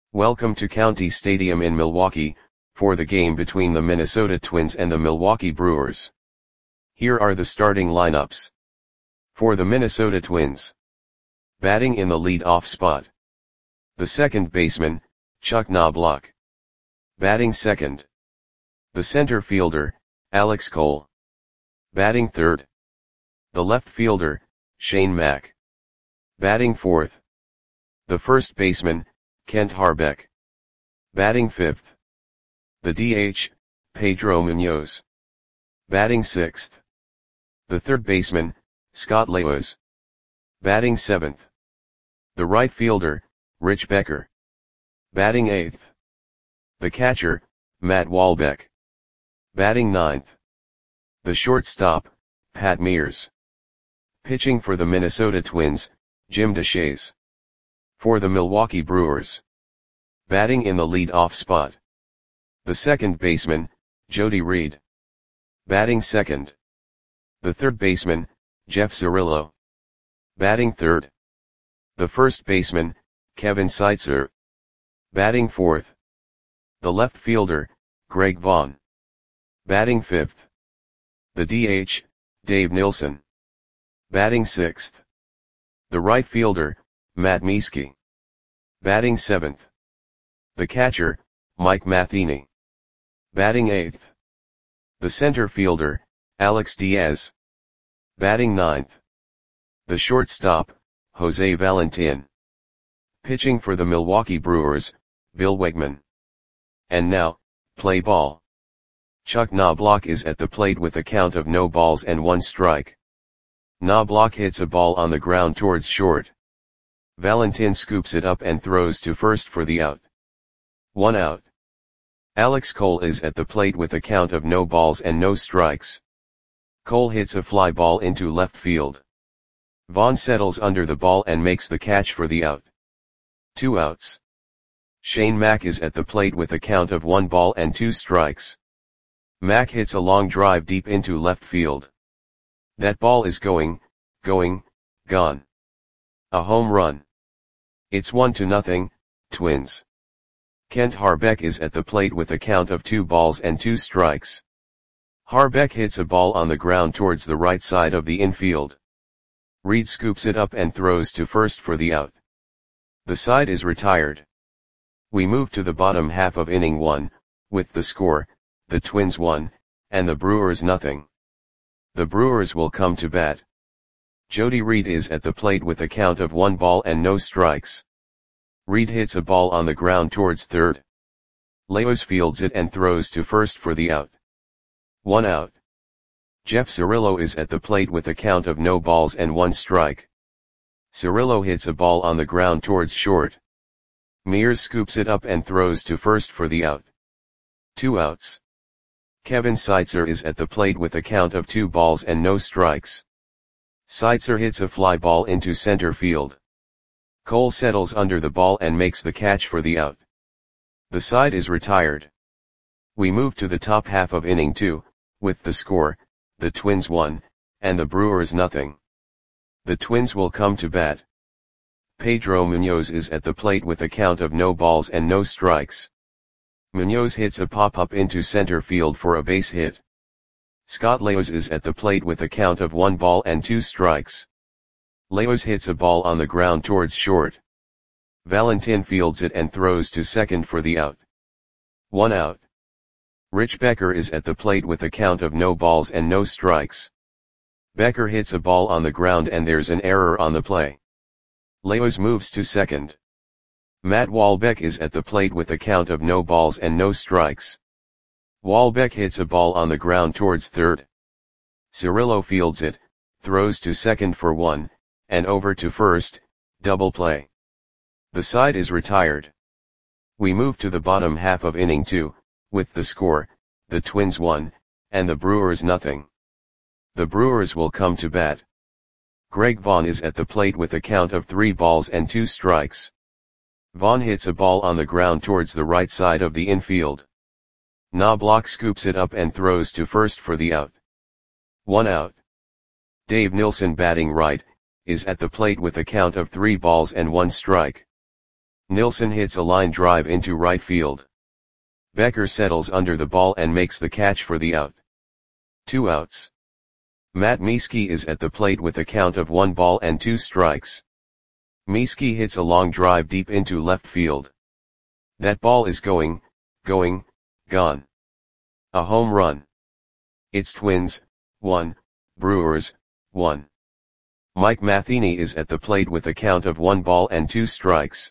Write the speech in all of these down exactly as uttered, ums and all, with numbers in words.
Welcome to County Stadium in Milwaukee, for the game between the Minnesota Twins and the Milwaukee Brewers. Here are the starting lineups. For the Minnesota Twins. Batting in the lead-off spot. The second baseman, Chuck Knobloch. Batting second. The center fielder, Alex Cole. Batting third. The left fielder, Shane Mack. Batting fourth. The first baseman, Kent Hrbek. Batting fifth. The D H, Pedro Munoz. Batting sixth. The third baseman, Scott Laos. Batting seventh. The right fielder, Rich Becker. Batting eighth. The catcher, Matt Wahlbeck. Batting ninth. The shortstop, Pat Mears. Pitching for the Minnesota Twins, Jim Deshaies. For the Milwaukee Brewers. Batting in the lead-off spot. The second baseman, Jody Reed. Batting second. The third baseman, Jeff Cirillo. Batting third. The first baseman, Kevin Seitzer. Batting fourth. The left fielder, Greg Vaughn. Batting fifth. The D H, Dave Nilsson. Batting sixth. The right fielder, Matt Mieske. Batting seventh. The catcher, Mike Matheny. Batting eighth. The center fielder, Alex Diaz. Batting ninth. The shortstop, Jose Valentin. Pitching for the Milwaukee Brewers, Bill Wegman. And now, play ball. Chuck Knobloch is at the plate with a count of no balls and one strike. Knobloch hits a ball on the ground towards short. Valentin scoops it up and throws to first for the out. One out. Alex Cole is at the plate with a count of no balls and no strikes. Cole hits a fly ball into left field. Vaughn settles under the ball and makes the catch for the out. Two outs. Shane Mack is at the plate with a count of one ball and two strikes. Mack hits a long drive deep into left field. That ball is going, going, gone. A home run. It's one to nothing, Twins. Kent Hrbek is at the plate with a count of two balls and two strikes. Hrbek hits a ball on the ground towards the right side of the infield. Reed scoops it up and throws to first for the out. The side is retired. We move to the bottom half of inning one, with the score, the Twins one, and the Brewers nothing. The Brewers will come to bat. Jody Reed is at the plate with a count of one ball and no strikes. Reed hits a ball on the ground towards third. Laos fields it and throws to first for the out. One out. Jeff Cirillo is at the plate with a count of no balls and one strike. Cirillo hits a ball on the ground towards short. Mears scoops it up and throws to first for the out. Two outs. Kevin Seitzer is at the plate with a count of two balls and no strikes. Seitzer hits a fly ball into center field. Cole settles under the ball and makes the catch for the out. The side is retired. We move to the top half of inning two, with the score, the Twins one, and the Brewers nothing. The Twins will come to bat. Pedro Munoz is at the plate with a count of no balls and no strikes. Munoz hits a pop-up into center field for a base hit. Scott Laos is at the plate with a count of one ball and two strikes. Laos hits a ball on the ground towards short. Valentin fields it and throws to second for the out. One out. Rich Becker is at the plate with a count of no balls and no strikes. Becker hits a ball on the ground and there's an error on the play. Laos moves to second. Matt Wahlbeck is at the plate with a count of no balls and no strikes. Wahlbeck hits a ball on the ground towards third. Cirillo fields it, throws to second for one, and over to first, double play. The side is retired. We move to the bottom half of inning two, with the score, the Twins one, and the Brewers nothing. The Brewers will come to bat. Greg Vaughn is at the plate with a count of three balls and two strikes. Vaughn hits a ball on the ground towards the right side of the infield. Knobloch scoops it up and throws to first for the out. One out. Dave Nilsson batting right, is at the plate with a count of three balls and one strike. Nilsson hits a line drive into right field. Becker settles under the ball and makes the catch for the out. Two outs. Matt Mieske is at the plate with a count of one ball and two strikes. Mieske hits a long drive deep into left field. That ball is going, going, gone. A home run. It's Twins, one, Brewers, one. Mike Matheny is at the plate with a count of one ball and two strikes.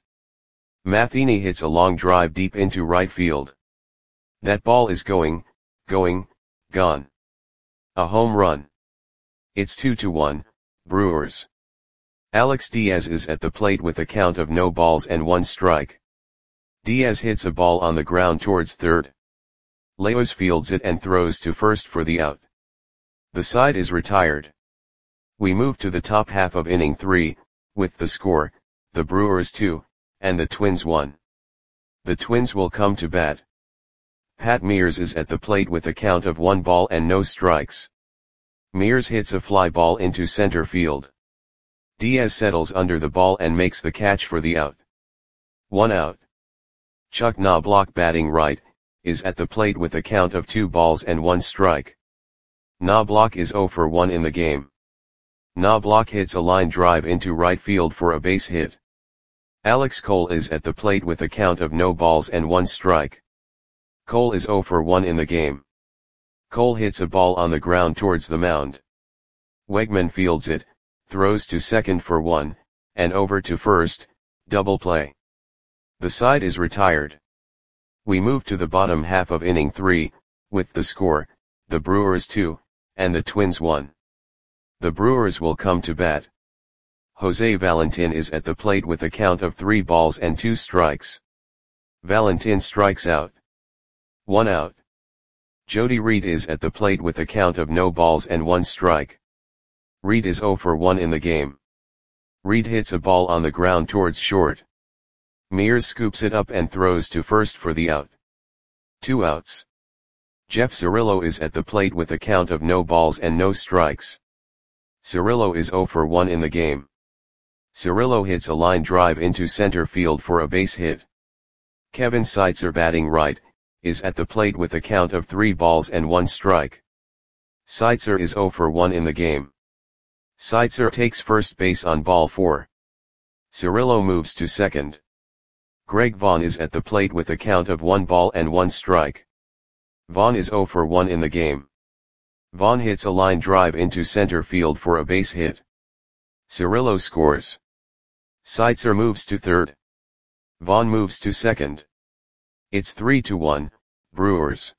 Matheny hits a long drive deep into right field. That ball is going, going, gone. A home run. It's two to one, Brewers. Alex Diaz is at the plate with a count of no balls and one strike. Diaz hits a ball on the ground towards third. Leos fields it and throws to first for the out. The side is retired. We move to the top half of inning three, with the score, the Brewers two, and the Twins one. The Twins will come to bat. Pat Mears is at the plate with a count of one ball and no strikes. Mears hits a fly ball into center field. Diaz settles under the ball and makes the catch for the out. One out. Chuck Knobloch, batting right, is at the plate with a count of two balls and one strike. Knobloch is zero for one in the game. Knobloch hits a line drive into right field for a base hit. Alex Cole is at the plate with a count of no balls and one strike. Cole is zero for one in the game. Cole hits a ball on the ground towards the mound. Wegman fields it, throws to second for one, and over to first, double play. The side is retired. We move to the bottom half of inning three, with the score, the Brewers two, and the Twins one. The Brewers will come to bat. Jose Valentin is at the plate with a count of three balls and two strikes. Valentin strikes out. One out. Jody Reed is at the plate with a count of no balls and one strike. Reed is zero for one in the game. Reed hits a ball on the ground towards short. Mears scoops it up and throws to first for the out. Two outs. Jeff Cirillo is at the plate with a count of no balls and no strikes. Cirillo is zero for one in the game. Cirillo hits a line drive into center field for a base hit. Kevin Seitzer, batting right, is at the plate with a count of three balls and one strike. Seitzer is zero for one in the game. Seitzer takes first base on ball four. Cirillo moves to second. Greg Vaughn is at the plate with a count of one ball and one strike. Vaughn is zero for one in the game. Vaughn hits a line drive into center field for a base hit. Cirillo scores. Seitzer moves to third. Vaughn moves to second. It's three to one, Brewers.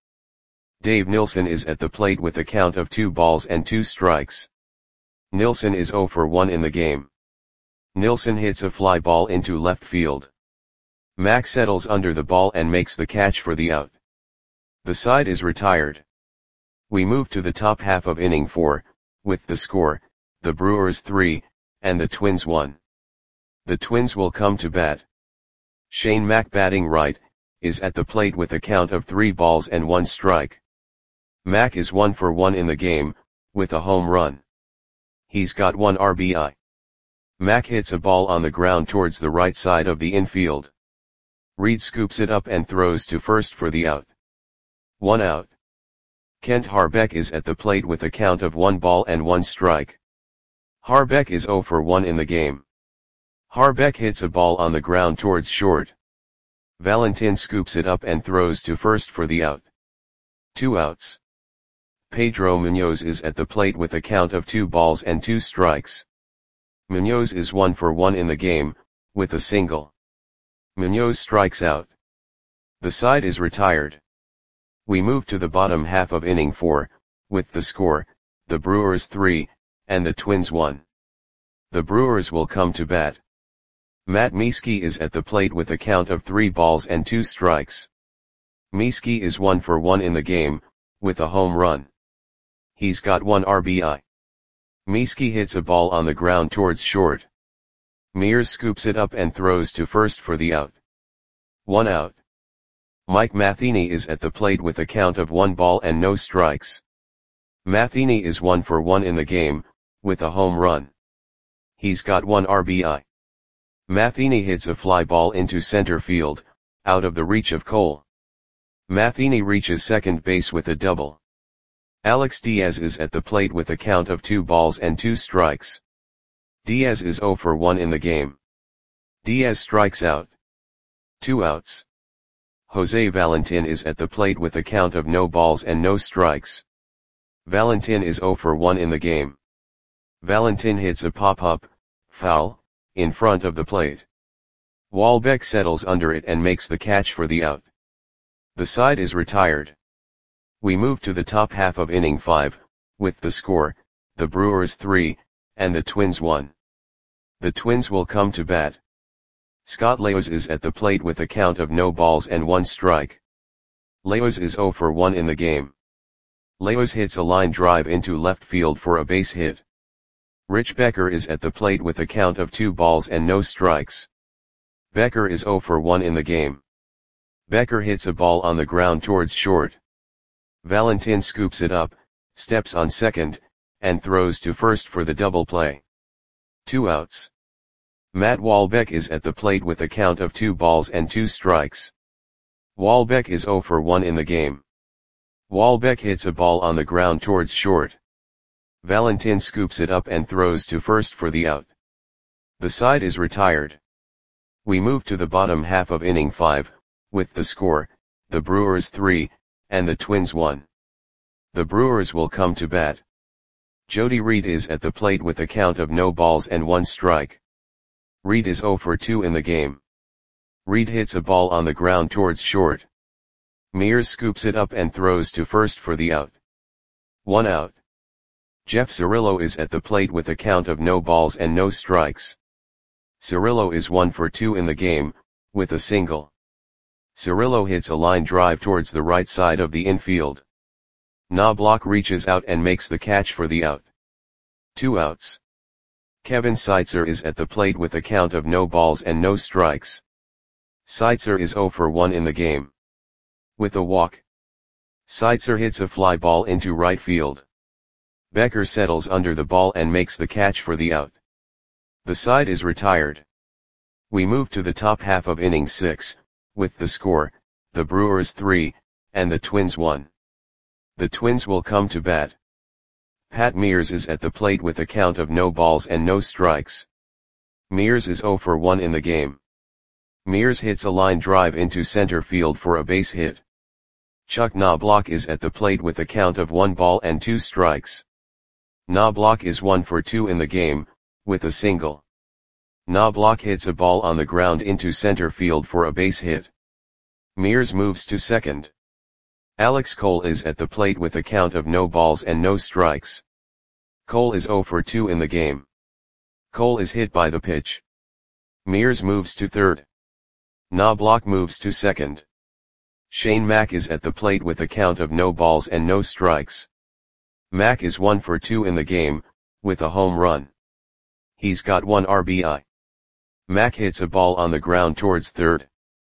Dave Nilsson is at the plate with a count of two balls and two strikes. Nilsson is zero for one in the game. Nilsson hits a fly ball into left field. Mack settles under the ball and makes the catch for the out. The side is retired. We move to the top half of inning four, with the score, the Brewers three, and the Twins one. The Twins will come to bat. Shane Mack, batting right, is at the plate with a count of three balls and one strike. Mack is one for one in the game, with a home run. He's got one R B I. Mack hits a ball on the ground towards the right side of the infield. Reed scoops it up and throws to first for the out. One out. Kent Harbeck is at the plate with a count of one ball and one strike. Harbeck is zero for one in the game. Harbeck hits a ball on the ground towards short. Valentin scoops it up and throws to first for the out. Two outs. Pedro Munoz is at the plate with a count of two balls and two strikes. Munoz is one for one in the game, with a single. Munoz strikes out. The side is retired. We move to the bottom half of inning four, with the score, the Brewers three, and the Twins one. The Brewers will come to bat. Matt Mieske is at the plate with a count of three balls and two strikes. Mieske is one for one in the game, with a home run. He's got one R B I. Mieske hits a ball on the ground towards short. Mears scoops it up and throws to first for the out. One out. Mike Matheny is at the plate with a count of one ball and no strikes. Matheny is one for one in the game, with a home run. He's got one R B I. Matheny hits a fly ball into center field, out of the reach of Cole. Matheny reaches second base with a double. Alex Diaz is at the plate with a count of two balls and two strikes. Diaz is zero for one in the game. Diaz strikes out. Two outs. Jose Valentin is at the plate with a count of no balls and no strikes. Valentin is zero for one in the game. Valentin hits a pop-up, foul, in front of the plate. Walbeck settles under it and makes the catch for the out. The side is retired. We move to the top half of inning five, with the score, the Brewers three, and the Twins one. The Twins will come to bat. Scott Leos is at the plate with a count of no balls and one strike. Leos is zero for one in the game. Leos hits a line drive into left field for a base hit. Rich Becker is at the plate with a count of two balls and no strikes. Becker is zero for one in the game. Becker hits a ball on the ground towards short. Valentin scoops it up, steps on second, and throws to first for the double play. Two outs. Matt Walbeck is at the plate with a count of two balls and two strikes. Walbeck is zero for one in the game. Walbeck hits a ball on the ground towards short. Valentin scoops it up and throws to first for the out. The side is retired. We move to the bottom half of inning five, with the score, the Brewers three, and the Twins one. The Brewers will come to bat. Jody Reed is at the plate with a count of no balls and one strike. Reed is zero for two in the game. Reed hits a ball on the ground towards short. Mears scoops it up and throws to first for the out. One out. Jeff Cirillo is at the plate with a count of no balls and no strikes. Cirillo is one for two in the game, with a single. Cirillo hits a line drive towards the right side of the infield. Knobloch reaches out and makes the catch for the out. Two outs. Kevin Seitzer is at the plate with a count of no balls and no strikes. Seitzer is zero for one in the game. With a walk. Seitzer hits a fly ball into right field. Becker settles under the ball and makes the catch for the out. The side is retired. We move to the top half of inning six, with the score, the Brewers three, and the Twins one. The Twins will come to bat. Pat Mears is at the plate with a count of no balls and no strikes. Mears is zero for one in the game. Mears hits a line drive into center field for a base hit. Chuck Knobloch is at the plate with a count of one ball and two strikes. Knobloch is one for two in the game, with a single. Knobloch hits a ball on the ground into center field for a base hit. Mears moves to second. Alex Cole is at the plate with a count of no balls and no strikes. Cole is zero for two in the game. Cole is hit by the pitch. Mears moves to third. Knobloch moves to second. Shane Mack is at the plate with a count of no balls and no strikes. Mack is one for two in the game, with a home run. He's got one R B I. Mack hits a ball on the ground towards third.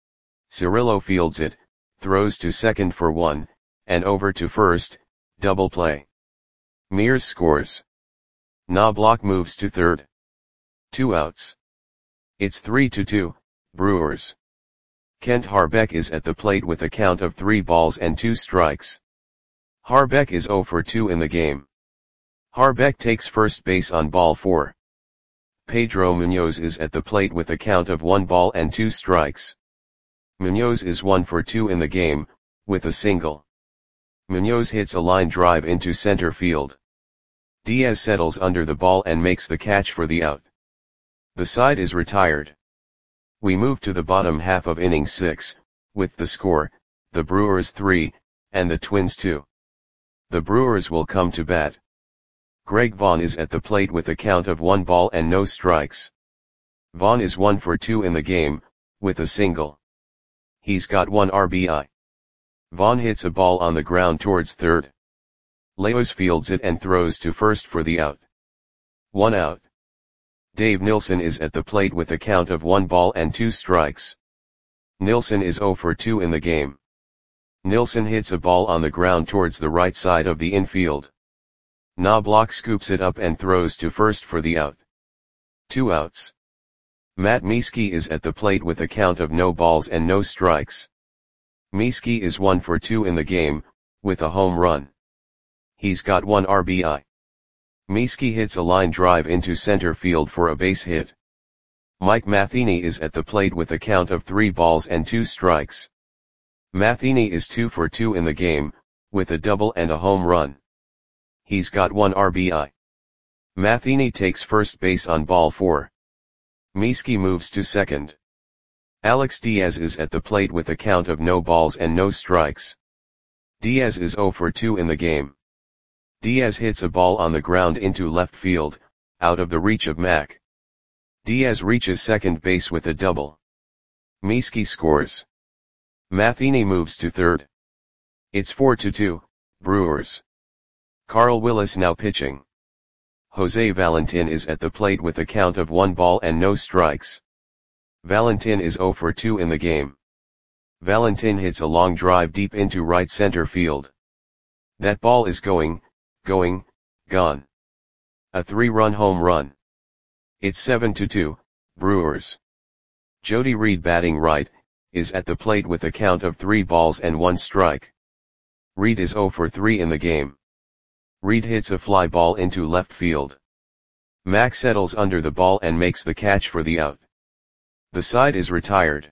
Cirillo fields it, throws to second for one, and over to first, double play. Mears scores. Knobloch moves to third. Two outs. It's three to two, Brewers. Kent Harbeck is at the plate with a count of three balls and two strikes. Harbeck is zero for two in the game. Harbeck takes first base on ball four. Pedro Munoz is at the plate with a count of one ball and two strikes. Munoz is one for two in the game, with a single. Munoz hits a line drive into center field. Diaz settles under the ball and makes the catch for the out. The side is retired. We move to the bottom half of inning six, with the score, the Brewers three, and the Twins two. The Brewers will come to bat. Greg Vaughn is at the plate with a count of one ball and no strikes. Vaughn is one for two in the game, with a single. He's got one R B I. Vaughn hits a ball on the ground towards third. Leos fields it and throws to first for the out. One out. Dave Nilsson is at the plate with a count of one ball and two strikes. Nilsson is zero for two in the game. Nilsson hits a ball on the ground towards the right side of the infield. Knobloch scoops it up and throws to first for the out. Two outs. Matt Mieske is at the plate with a count of no balls and no strikes. Mieske is one for two in the game, with a home run. He's got one R B I. Mieske hits a line drive into center field for a base hit. Mike Matheny is at the plate with a count of three balls and two strikes. Matheny is two for two in the game, with a double and a home run. He's got one R B I. Matheny takes first base on ball four. Mieske moves to second. Alex Diaz is at the plate with a count of no balls and no strikes. Diaz is zero for two in the game. Diaz hits a ball on the ground into left field, out of the reach of Mac. Diaz reaches second base with a double. Mieske scores. Matheny moves to third. It's four to two, Brewers. Carl Willis now pitching. Jose Valentin is at the plate with a count of one ball and no strikes. Valentin is zero for two in the game. Valentin hits a long drive deep into right center field. That ball is going, going, gone. A three-run home run. It's seven to two, Brewers. Jody Reed batting right, is at the plate with a count of three balls and one strike. Reed is zero for three in the game. Reed hits a fly ball into left field. Mac settles under the ball and makes the catch for the out. The side is retired.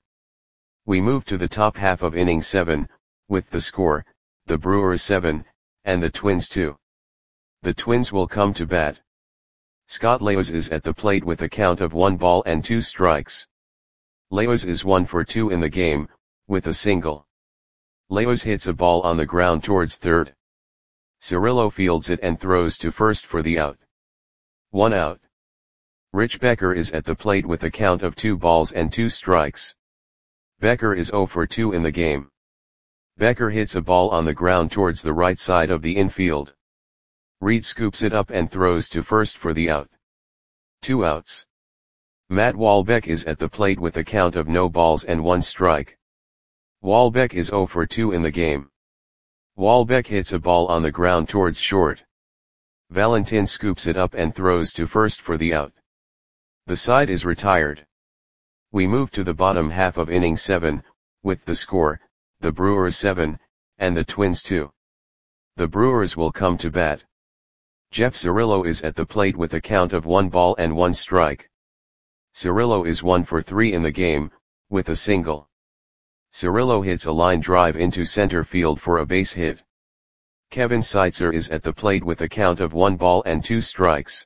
We move to the top half of inning seven, with the score, the Brewers seven, and the Twins two. The Twins will come to bat. Scott Leos is at the plate with a count of one ball and two strikes. Leos is one for two in the game, with a single. Leos hits a ball on the ground towards third. Cirillo fields it and throws to first for the out. One out. Rich Becker is at the plate with a count of two balls and two strikes. Becker is zero for two in the game. Becker hits a ball on the ground towards the right side of the infield. Reed scoops it up and throws to first for the out. Two outs. Matt Walbeck is at the plate with a count of no balls and one strike. Walbeck is zero for two in the game. Walbeck hits a ball on the ground towards short. Valentin scoops it up and throws to first for the out. The side is retired. We move to the bottom half of inning seven, with the score, the Brewers seven, and the Twins two. The Brewers will come to bat. Jeff Cirillo is at the plate with a count of one ball and one strike. Cirillo is one for three in the game, with a single. Cirillo hits a line drive into center field for a base hit. Kevin Seitzer is at the plate with a count of one ball and two strikes.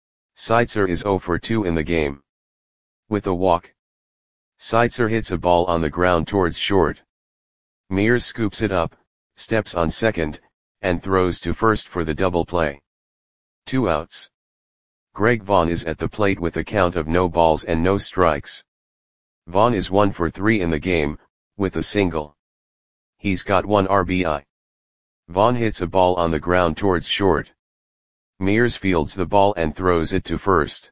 Seitzer is zero for two in the game. With a walk. Seitzer hits a ball on the ground towards short. Mears scoops it up, steps on second, and throws to first for the double play. Two outs. Greg Vaughn is at the plate with a count of no balls and no strikes. Vaughn is one for three in the game, with a single. He's got one R B I. Vaughn hits a ball on the ground towards short. Mears fields the ball and throws it to first.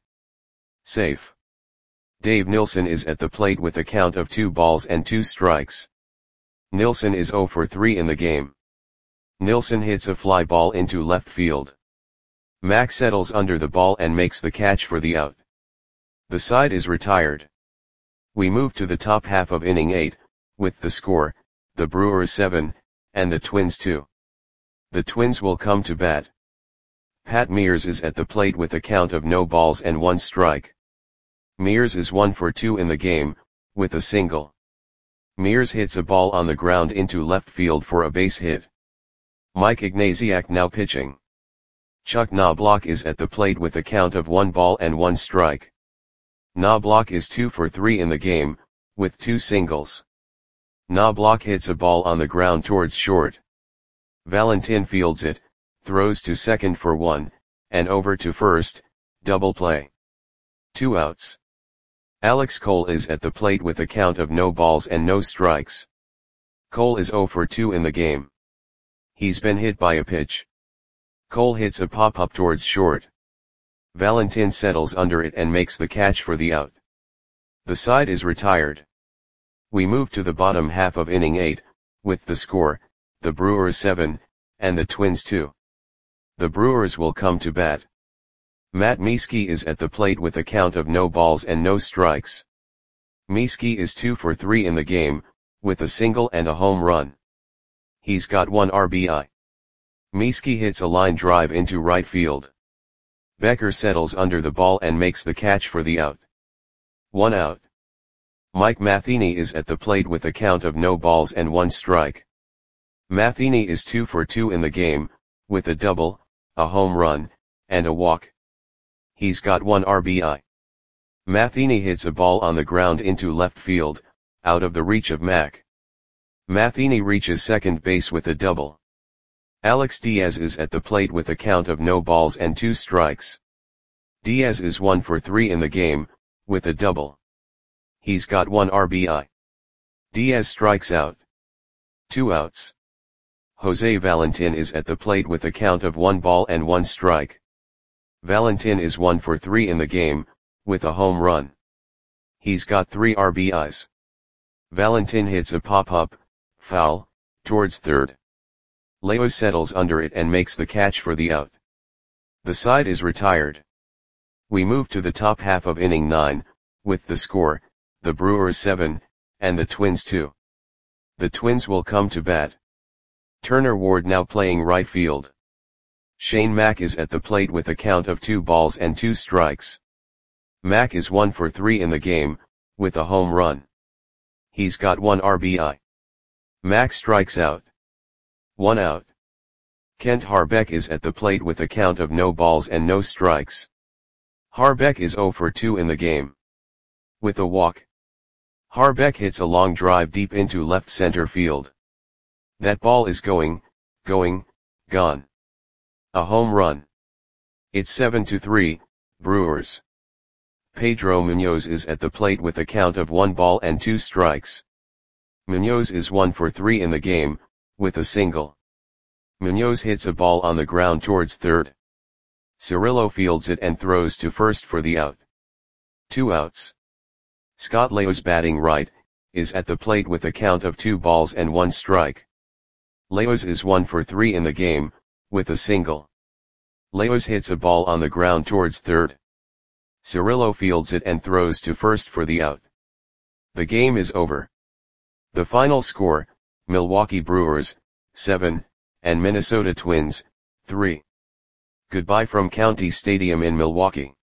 Safe. Dave Nilsson is at the plate with a count of two balls and two strikes. Nilsson is zero for three in the game. Nilsson hits a fly ball into left field. Mac settles under the ball and makes the catch for the out. The side is retired. We move to the top half of inning eight, with the score, the Brewers seven, and the Twins two. The Twins will come to bat. Pat Mears is at the plate with a count of no balls and one strike. Mears is one for two in the game, with a single. Mears hits a ball on the ground into left field for a base hit. Mike Ignasiak now pitching. Chuck Knobloch is at the plate with a count of one ball and one strike. Knobloch is two for three in the game, with two singles. Knobloch hits a ball on the ground towards short. Valentin fields it, throws to second for one, and over to first, double play. Two outs. Alex Cole is at the plate with a count of no balls and no strikes. Cole is zero for two in the game. He's been hit by a pitch. Cole hits a pop-up towards short. Valentin settles under it and makes the catch for the out. The side is retired. We move to the bottom half of inning eight, with the score, the Brewers seven, and the Twins two. The Brewers will come to bat. Matt Mieske is at the plate with a count of no balls and no strikes. Mieske is two for three in the game, with a single and a home run. He's got one R B I. Mieske hits a line drive into right field. Becker settles under the ball and makes the catch for the out. One out. Mike Matheny is at the plate with a count of no balls and one strike. Matheny is two for two in the game, with a double, a home run, and a walk. He's got one R B I. Matheny hits a ball on the ground into left field, out of the reach of Mac. Matheny reaches second base with a double. Alex Diaz is at the plate with a count of no balls and two strikes. Diaz is one for three in the game, with a double. He's got one R B I. Diaz strikes out. Two outs. Jose Valentin is at the plate with a count of one ball and one strike. Valentin is one for three in the game, with a home run. He's got three R B Is. Valentin hits a pop-up, foul, towards third. Leo settles under it and makes the catch for the out. The side is retired. We move to the top half of inning nine, with the score, the Brewers seven, and the Twins two. The Twins will come to bat. Turner Ward now playing right field. Shane Mack is at the plate with a count of two balls and two strikes. Mack is one for three in the game, with a home run. He's got one R B I. Mack strikes out. One out. Kent Harbeck is at the plate with a count of no balls and no strikes. Harbeck is zero for two in the game. With a walk. Harbeck hits a long drive deep into left center field. That ball is going, going, gone. A home run. It's seven to three, Brewers. Pedro Munoz is at the plate with a count of one ball and two strikes. Munoz is one for three in the game, with a single. Munoz hits a ball on the ground towards third. Cirillo fields it and throws to first for the out. Two outs. Scott Leos batting right, is at the plate with a count of two balls and one strike. Leos is one for three in the game, with a single. Leos hits a ball on the ground towards third. Cirillo fields it and throws to first for the out. The game is over. The final score, Milwaukee Brewers, seven, and Minnesota Twins, three. Goodbye from County Stadium in Milwaukee.